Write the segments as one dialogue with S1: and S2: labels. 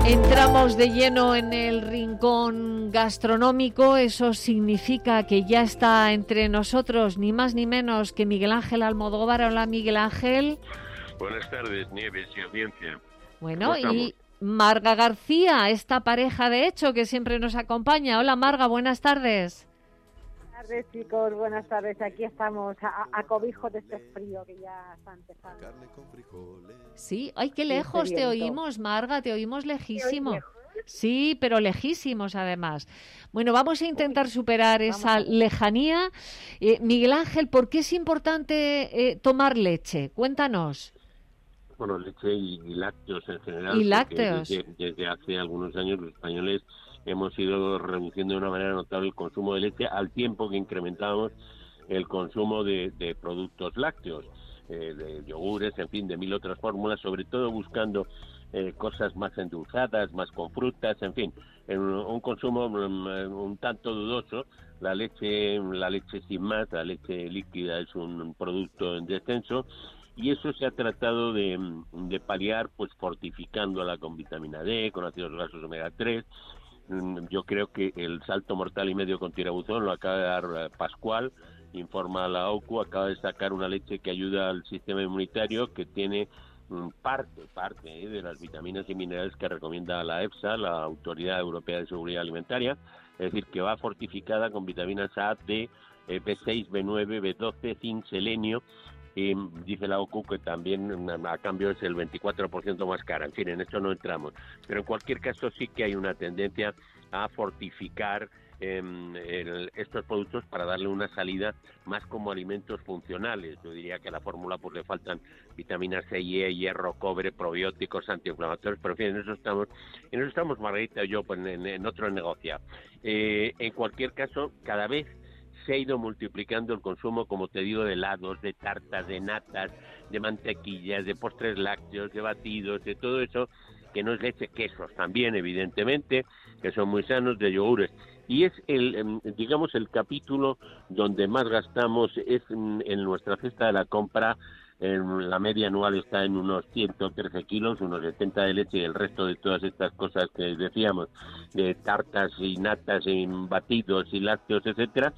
S1: Entramos de lleno en el rincón gastronómico. Eso significa que ya está entre nosotros ni más ni menos que Miguel Ángel Almodóvar. Hola, Miguel Ángel.
S2: Buenas tardes, Nieves y audiencia.
S1: Bueno, y Marga García, esta pareja de hecho que siempre nos acompaña. Hola, Marga, buenas tardes.
S3: Buenas tardes, chicos, buenas tardes. Aquí estamos a cobijo de este frío que ya está empezando.
S1: Sí, ay, qué lejos te oímos, Marga, te oímos lejísimo. Sí, pero lejísimos además. Bueno, vamos a intentar superar esa lejanía. Miguel Ángel, ¿por qué es importante tomar leche? Cuéntanos.
S2: Bueno, leche y lácteos en general.
S1: Y lácteos.
S2: Desde hace algunos años los españoles hemos ido reduciendo de una manera notable el consumo de leche al tiempo que incrementábamos el consumo de productos lácteos, de yogures, en fin, de mil otras fórmulas, sobre todo buscando cosas más endulzadas, más con frutas, en fin, en un consumo un tanto dudoso. La leche sin más, la leche líquida es un producto en descenso, y eso se ha tratado de paliar, pues fortificándola con vitamina D, con ácidos grasos omega 3. Yo creo que el salto mortal y medio con tirabuzón lo acaba de dar Pascual, informa la OCU, acaba de sacar una leche que ayuda al sistema inmunitario, que tiene parte de las vitaminas y minerales que recomienda la EFSA, la Autoridad Europea de Seguridad Alimentaria, es decir, que va fortificada con vitaminas A, D, B6, B9, B12, zinc, selenio. Y dice la OCU que también a cambio es el 24% más cara. En fin, en esto no entramos. Pero en cualquier caso sí que hay una tendencia a fortificar estos productos para darle una salida más como alimentos funcionales. Yo diría que a la fórmula pues le faltan vitaminas C y E, hierro, cobre, probióticos, antiinflamatorios, pero en fin, en eso estamos Margarita y yo pues, en otro negocio. En cualquier caso, cada vez se ha ido multiplicando el consumo, como te digo, de helados, de tartas, de natas, de mantequillas, de postres lácteos, de batidos, de todo eso, que no es leche, quesos también, evidentemente, que son muy sanos, de yogures. Y es digamos, el capítulo donde más gastamos es en nuestra cesta de la compra. La media anual está en unos 113 kilos, unos 70 de leche, y el resto de todas estas cosas que decíamos, de tartas y natas y batidos y lácteos, etcétera,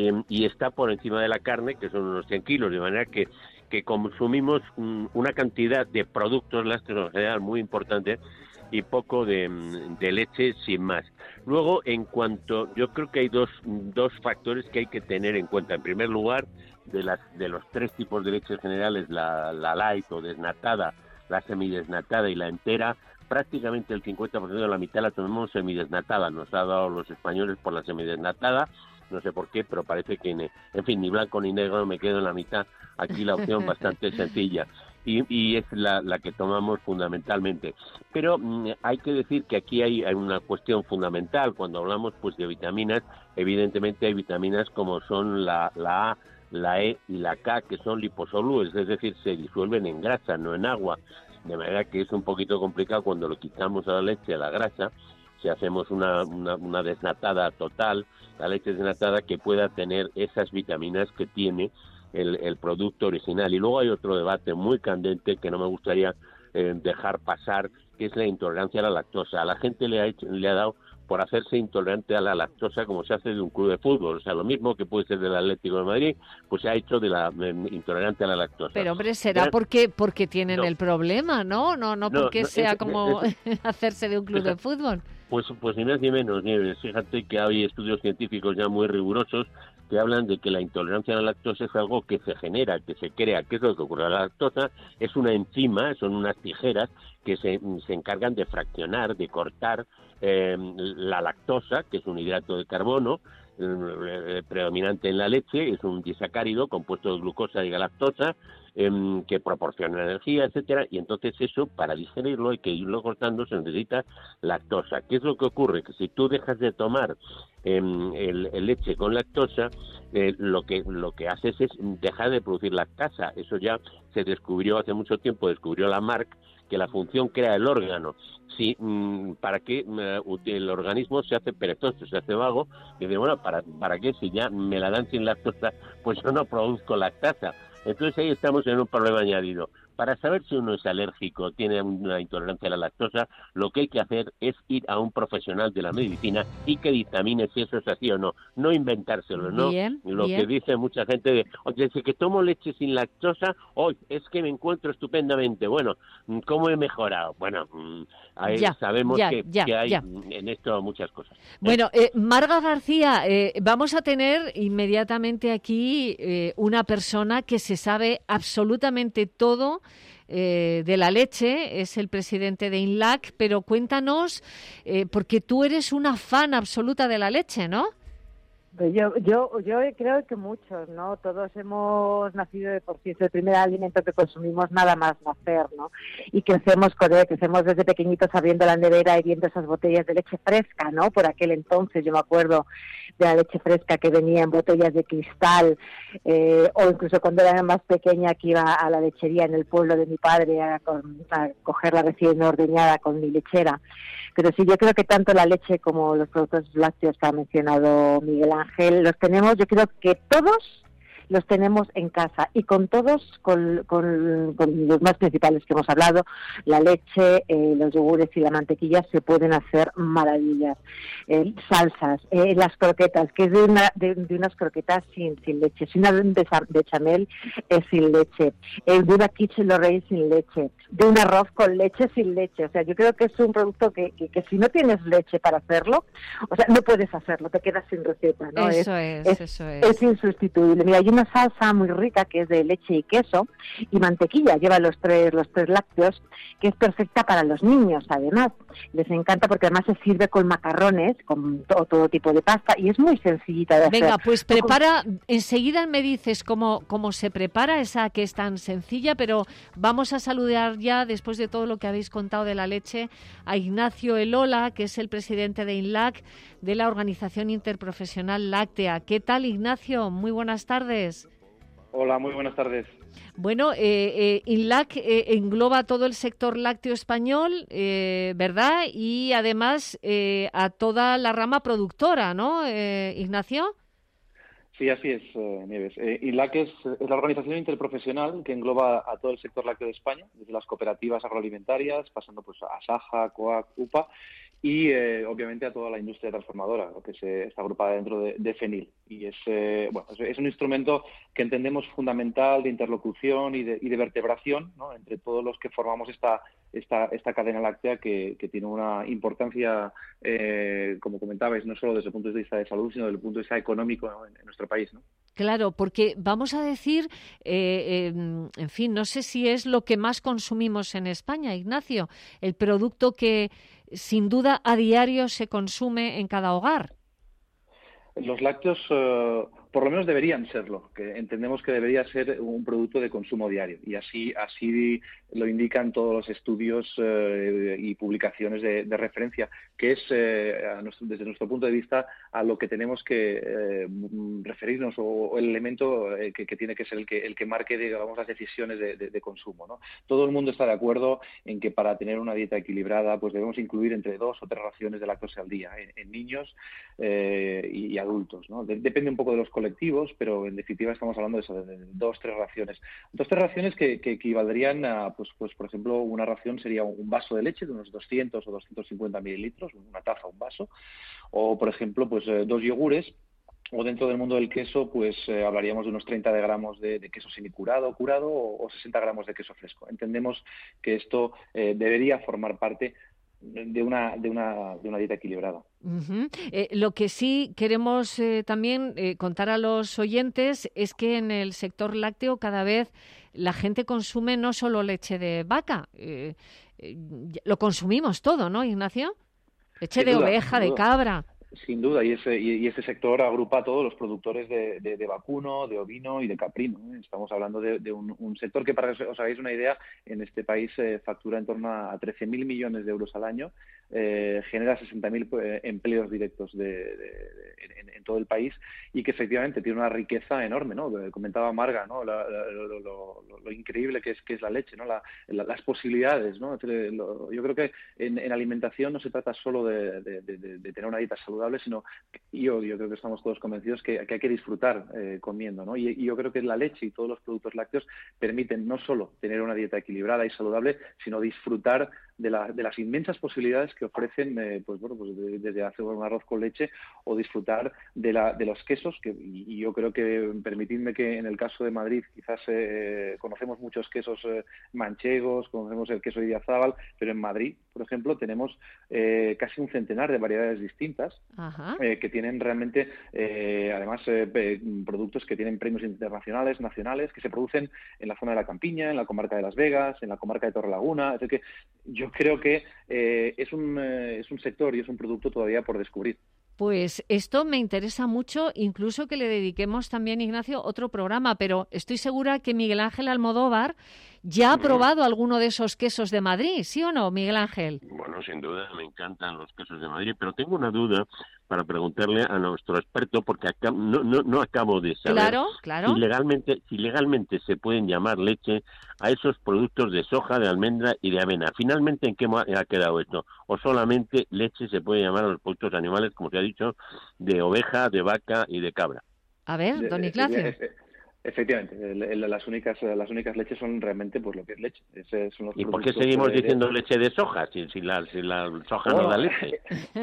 S2: y está por encima de la carne, que son unos 100 kilos, de manera que consumimos una cantidad de productos lácteos en general muy importante y poco de leche sin más. Luego, yo creo que hay dos factores que hay que tener en cuenta. En primer lugar, de los tres tipos de leches generales, la light o desnatada, la semidesnatada y la entera, prácticamente el 50% de la mitad la tomamos semidesnatada. Nos ha dado los españoles por la semidesnatada, no sé por qué, pero parece que, en fin, ni blanco ni negro, me quedo en la mitad. Aquí la opción bastante sencilla. Y es la que tomamos fundamentalmente. Pero hay que decir que aquí hay una cuestión fundamental. Cuando hablamos pues de vitaminas, evidentemente hay vitaminas como son la A, la E y la K, que son liposolubles, es decir, se disuelven en grasa, no en agua. De manera que es un poquito complicado cuando lo quitamos a la leche, a la grasa, si hacemos una desnatada total, la leche desnatada, que pueda tener esas vitaminas que tiene el producto original. Y luego hay otro debate muy candente que no me gustaría dejar pasar, que es la intolerancia a la lactosa. A la gente le ha dado por hacerse intolerante a la lactosa como se hace de un club de fútbol. O sea, lo mismo que puede ser del Atlético de Madrid, pues se ha hecho de la intolerante a la lactosa.
S1: Pero hombre, será porque tienen el problema, ¿no? No porque sea como hacerse de un club de fútbol.
S2: Pues ni más ni menos, Nieves. Fíjate que hay estudios científicos ya muy rigurosos que hablan de que la intolerancia a la lactosa es algo que se genera, que se crea. ¿Qué es lo que ocurre? La lactosa es una enzima, son unas tijeras que se encargan de fraccionar, de cortar la lactosa, que es un hidrato de carbono predominante en la leche, es un disacárido compuesto de glucosa y galactosa, que proporciona energía, etcétera, y entonces eso, para digerirlo hay que irlo cortando, se necesita lactosa. ¿Qué es lo que ocurre? Que si tú dejas de tomar el leche con lactosa, lo que haces es dejar de producir lactasa. Eso ya se descubrió hace mucho tiempo, descubrió Lamarck, que la función que era el órgano, si para qué el organismo se hace perezoso, se hace vago, y dice, bueno, ¿para qué? Si ya me la dan sin lactosa, pues yo no produzco lactasa. Entonces ahí estamos en un problema añadido. Para saber si uno es alérgico, tiene una intolerancia a la lactosa, lo que hay que hacer es ir a un profesional de la medicina y que dictamine si eso es así o no. No inventárselo, ¿no?
S1: Bien,
S2: Lo
S1: bien.
S2: que dice mucha gente de, desde que tomo leche sin lactosa, hoy es que me encuentro estupendamente. Bueno, ¿cómo he mejorado? Bueno, sabemos que hay en esto muchas cosas.
S1: Bueno, Marga García, vamos a tener inmediatamente aquí una persona que se sabe absolutamente todo de la leche, es el presidente de INLAC, pero cuéntanos, porque tú eres una fan absoluta de la leche, ¿no?
S3: Pues yo creo que muchos, ¿no? Todos hemos nacido de por sí, es el primer alimento que consumimos nada más nacer, ¿no? Y crecemos con él, crecemos desde pequeñitos abriendo la nevera y viendo esas botellas de leche fresca, ¿no? Por aquel entonces yo me acuerdo de la leche fresca que venía en botellas de cristal, o incluso cuando era más pequeña que iba a la lechería en el pueblo de mi padre a coger la recién ordeñada con mi lechera. Pero sí, yo creo que tanto la leche como los productos lácteos que ha mencionado Miguel Ángel, los tenemos, yo creo que todos los tenemos en casa, y con todos, con los más principales que hemos hablado, la leche, los yogures y la mantequilla, se pueden hacer maravillas. Salsas, las croquetas, que es de unas croquetas sin leche, si una de bechamel sin leche, de una quiche Lorraine sin leche, de un arroz con leche sin leche. O sea, yo creo que es un producto que si no tienes leche para hacerlo, o sea, no puedes hacerlo, te quedas sin receta, ¿no?
S1: Eso es.
S3: Es insustituible. Mira, hay una salsa muy rica que es de leche y queso y mantequilla, lleva los tres lácteos, que es perfecta para los niños, además. Les encanta porque además se sirve con macarrones, con todo tipo de pasta, y es muy sencillita de hacer.
S1: Venga, pues prepara, enseguida me dices cómo se prepara esa que es tan sencilla, pero vamos a saludar ya, después de todo lo que habéis contado de la leche, a Ignacio Elola, que es el presidente de INLAC, de la Organización Interprofesional Láctea. ¿Qué tal, Ignacio? Muy buenas tardes.
S4: Hola, muy buenas tardes.
S1: Bueno, INLAC engloba todo el sector lácteo español, ¿verdad? Y además a toda la rama productora, ¿no, Ignacio?
S4: Sí, así es, Nieves. INLAC es la organización interprofesional que engloba a todo el sector lácteo de España, desde las cooperativas agroalimentarias, pasando pues a Asaja, COAC, UPA, y obviamente a toda la industria transformadora, lo que está agrupada dentro de FENIL. Y es un instrumento que entendemos fundamental de interlocución y de vertebración, ¿no?, entre todos los que formamos esta cadena láctea que tiene una importancia, como comentabais, no solo desde el punto de vista de salud, sino desde el punto de vista económico, ¿no?, en nuestro país, ¿no?
S1: Claro, porque vamos a decir, en fin, no sé si es lo que más consumimos en España, Ignacio, el producto que sin duda a diario se consume en cada hogar.
S4: Los lácteos, por lo menos deberían serlo, que entendemos que debería ser un producto de consumo diario, y así lo indican todos los estudios y publicaciones de referencia, que es, desde nuestro punto de vista, a lo que tenemos que referirnos, o el elemento que tiene que ser el que marque, digamos, las decisiones de consumo, ¿no? Todo el mundo está de acuerdo en que para tener una dieta equilibrada pues debemos incluir entre 2 o 3 raciones de lactosa al día en niños y adultos, ¿no? Depende un poco de los colectivos, pero en definitiva estamos hablando de eso, de 2 o 3 raciones. 2 o 3 raciones que equivaldrían a, pues por ejemplo, una ración sería un vaso de leche de unos 200 o 250 mililitros, una taza, un vaso, o por ejemplo, pues 2 yogures, o dentro del mundo del queso, pues hablaríamos de unos 30 gramos de queso semicurado, curado, o 60 gramos de queso fresco. Entendemos que esto debería formar parte de una dieta equilibrada.
S1: Uh-huh. Lo que sí queremos también contar a los oyentes es que en el sector lácteo cada vez la gente consume no solo leche de vaca, lo consumimos todo, ¿no, Ignacio? Leche de oveja, de cabra.
S4: Sin duda, y este sector agrupa a todos los productores de vacuno, de ovino y de caprino, ¿eh? Estamos hablando de un sector que, para que os hagáis una idea, en este país factura en torno a 13.000 millones de euros al año, genera 60.000 empleos directos en todo el país, y que efectivamente tiene una riqueza enorme, ¿no? Comentaba Marga, ¿no?, lo increíble que es la leche, ¿no?, las posibilidades, ¿no? Yo creo que en alimentación no se trata solo de tener una dieta saludable, saludable, sino yo creo que estamos todos convencidos que hay que disfrutar comiendo, ¿no? Y yo creo que la leche y todos los productos lácteos permiten no solo tener una dieta equilibrada y saludable, sino disfrutar de las inmensas posibilidades que ofrecen, desde hacer un arroz con leche o disfrutar de los quesos, y yo creo que, permitidme que en el caso de Madrid quizás conocemos muchos quesos manchegos, conocemos el queso de Idiazábal, pero en Madrid, por ejemplo, tenemos casi un centenar de variedades distintas que tienen realmente, además, productos que tienen premios internacionales, nacionales, que se producen en la zona de la Campiña, en la comarca de Las Vegas, en la comarca de Torrelaguna. Es decir, que yo creo que es un sector y es un producto todavía por descubrir.
S1: Pues esto me interesa mucho, incluso que le dediquemos también, Ignacio, otro programa, pero estoy segura que Miguel Ángel Almodóvar ya ha probado alguno de esos quesos de Madrid, ¿sí o no, Miguel Ángel?
S2: Bueno, sin duda, me encantan los quesos de Madrid, pero tengo una duda para preguntarle a nuestro experto, porque no acabo de saber
S1: claro.
S2: Si legalmente se pueden llamar leche a esos productos de soja, de almendra y de avena. Finalmente, ¿en qué ha quedado esto? ¿O solamente leche se puede llamar a los productos animales, como se ha dicho, de oveja, de vaca y de cabra?
S1: A ver, don Ignacio.
S4: Efectivamente, las únicas leches son realmente pues lo que es leche. Son los
S2: ¿Y por qué seguimos diciendo leche de soja si la soja no da leche?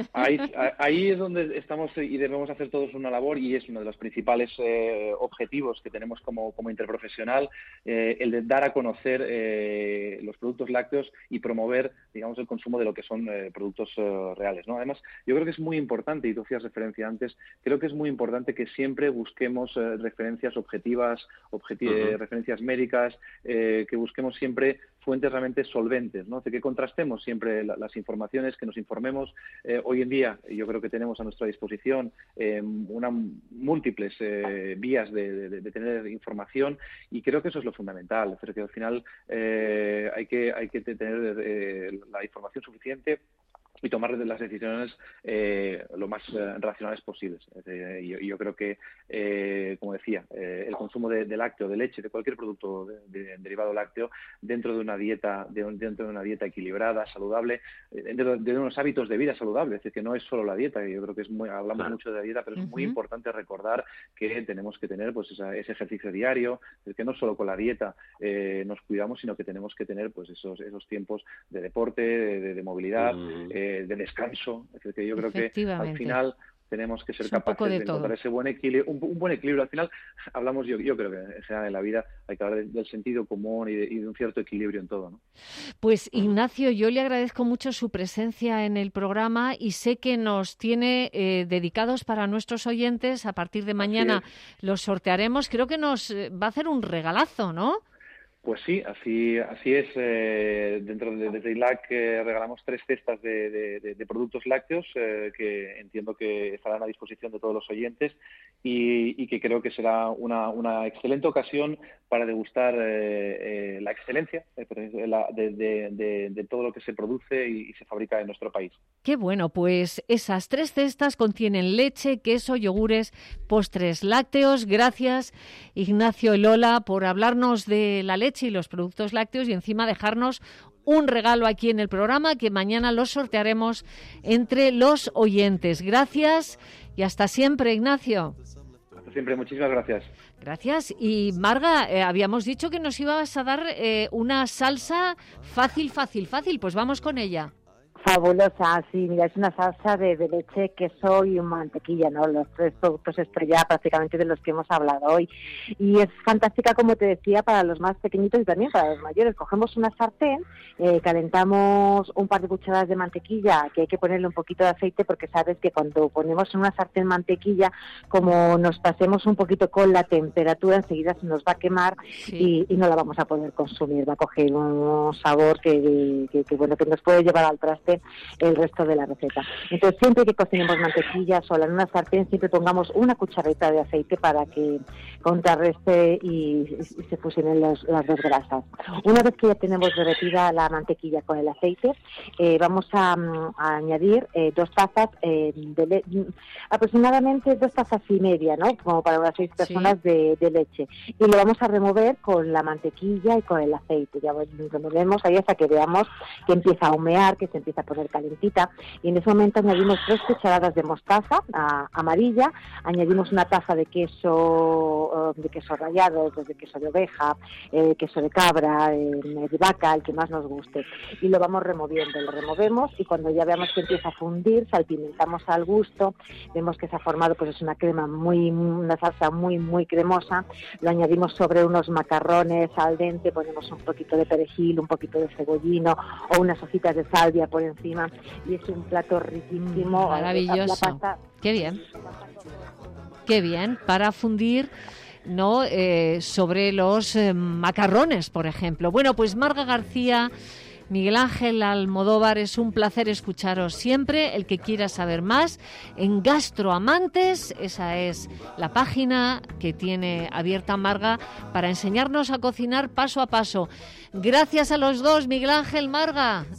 S4: Ahí es donde estamos y debemos hacer todos una labor, y es uno de los principales objetivos que tenemos como interprofesional, el de dar a conocer los productos lácteos y promover, digamos, el consumo de lo que son productos reales, ¿no? Además, yo creo que es muy importante, y tú hacías referencia antes, creo que es muy importante que siempre busquemos referencias objetivas, referencias médicas, que busquemos siempre fuentes realmente solventes, ¿no? Que contrastemos siempre las informaciones, que nos informemos. Hoy en día yo creo que tenemos a nuestra disposición múltiples vías de tener información, y creo que eso es lo fundamental. Es decir, que al final hay que tener la información suficiente y tomar las decisiones lo más racionales posibles. Yo creo que, como decía, el consumo de lácteo, de leche, de cualquier producto derivado lácteo, dentro de una dieta equilibrada, saludable, dentro de unos hábitos de vida saludables. Es decir, que no es solo la dieta. Yo creo que hablamos mucho de la dieta, pero es muy importante recordar que tenemos que tener pues ese ejercicio diario, es que no solo con la dieta nos cuidamos, sino que tenemos que tener pues esos tiempos de deporte, de movilidad, de descanso. Es decir, que yo creo que al final tenemos que ser capaces de encontrar ese buen equilibrio, un buen equilibrio. Al final hablamos, yo creo que en general en la vida hay que hablar del sentido común y de un cierto equilibrio en todo, ¿no?
S1: Pues Ignacio, yo le agradezco mucho su presencia en el programa, y sé que nos tiene dedicados para nuestros oyentes. A partir de mañana los sortearemos. Creo que nos va a hacer un regalazo, ¿no?
S4: Pues sí, así es. Dentro de Dailac regalamos 3 cestas de productos lácteos que entiendo que estarán a disposición de todos los oyentes, y que creo que será una excelente ocasión para degustar la excelencia de todo lo que se produce y se fabrica en nuestro país.
S1: Qué bueno, pues esas 3 cestas contienen leche, queso, yogures, postres lácteos. Gracias, Ignacio y Lola, por hablarnos de la leche y los productos lácteos, y encima dejarnos un regalo aquí en el programa, que mañana los sortearemos entre los oyentes. Gracias y hasta siempre, Ignacio.
S4: Hasta siempre, muchísimas gracias.
S1: Gracias. Y Marga, habíamos dicho que nos ibas a dar una salsa fácil. Pues vamos con ella.
S3: Fabulosa, sí, mira, es una salsa de leche, queso y mantequilla, ¿no? Los 3 productos estrella prácticamente de los que hemos hablado hoy. Y es fantástica, como te decía, para los más pequeñitos y también para los mayores. Cogemos una sartén, calentamos un par de cucharadas de mantequilla, que hay que ponerle un poquito de aceite, porque sabes que cuando ponemos en una sartén mantequilla, como nos pasemos un poquito con la temperatura, enseguida se nos va a quemar y no la vamos a poder consumir. Va a coger un sabor que nos puede llevar al traste el resto de la receta. Entonces, siempre que cocinemos mantequilla sola en una sartén, siempre pongamos una cuchareta de aceite para que contrarreste y se fusionen las 2 grasas. Una vez que ya tenemos derretida la mantequilla con el aceite, vamos a añadir 2 tazas aproximadamente 2 tazas y media, ¿no? Como para unas 6 personas de leche. Y lo vamos a remover con la mantequilla y con el aceite. Ya lo removemos ahí hasta que veamos que empieza a humear, que se empieza empieza a poner calentita, y en ese momento añadimos 3 cucharadas de mostaza amarilla, añadimos una taza de queso rallado, pues de queso de oveja, queso de cabra, de vaca, el que más nos guste, y lo vamos removiendo, lo removemos, y cuando ya veamos que empieza a fundir, salpimentamos al gusto, vemos que se ha formado, pues es una salsa muy cremosa, lo añadimos sobre unos macarrones al dente, ponemos un poquito de perejil, un poquito de cebollino o unas hojitas de salvia por encima, y es un plato riquísimo.
S1: Maravilloso. Qué bien, para fundir, ¿no? Sobre los macarrones, por ejemplo. Bueno, pues Marga García, Miguel Ángel Almodóvar, es un placer escucharos siempre. El que quiera saber más, en Gastroamantes, esa es la página que tiene abierta Marga para enseñarnos a cocinar paso a paso. Gracias a los dos, Miguel Ángel, Marga.